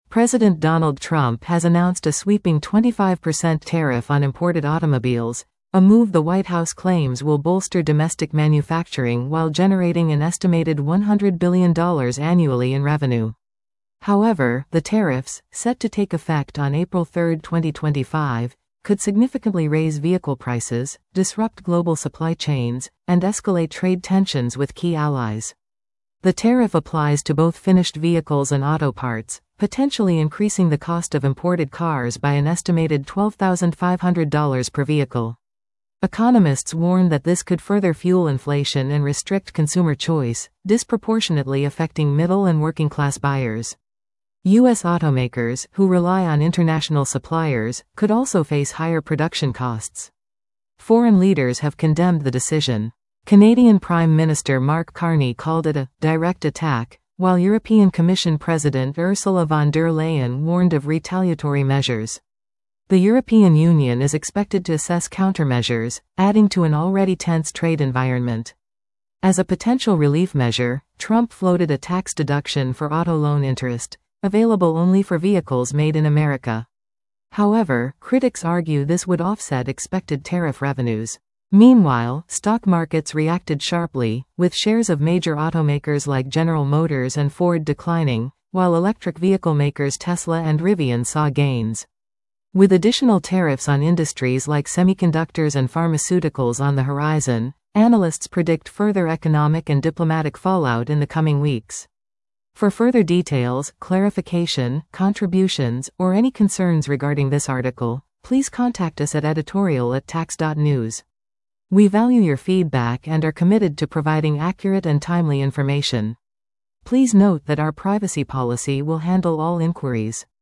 President Donald Trump has announced a sweeping 25% tariff on imported automobiles, a move the White House claims will bolster domestic manufacturing while generating an estimated $100 billion annually in revenue. However, the tariffs, set to take effect on April 3, 2025, could significantly raise vehicle prices, disrupt global supply chains, and escalate trade tensions with key allies. The tariff applies to both finished vehicles and auto parts, potentially increasing the cost of imported cars by an estimated $12,500 per vehicle. Economists warn that this could further fuel inflation and restrict consumer choice, disproportionately affecting middle and working-class buyers. U.S. automakers, who rely on international suppliers, could also face higher production costs. Foreign leaders have condemned the decision. Canadian Prime Minister Mark Carney called it a direct attack, while European Commission President Ursula von der Leyen warned of retaliatory measures. The European Union is expected to assess countermeasures, adding to an already tense trade environment. As a potential relief measure, Trump floated a tax deduction for auto loan interest, available only for vehicles made in America. However, critics argue this would offset expected tariff revenues. Meanwhile, stock markets reacted sharply, with shares of major automakers like General Motors and Ford declining, while electric vehicle makers Tesla and Rivian saw gains. With additional tariffs on industries like semiconductors and pharmaceuticals on the horizon, analysts predict further economic and diplomatic fallout in the coming weeks. For further details, clarification, contributions, or any concerns regarding this article, please contact us at editorial@tax.news. We value your feedback and are committed to providing accurate and timely information. Please note that our privacy policy will handle all inquiries.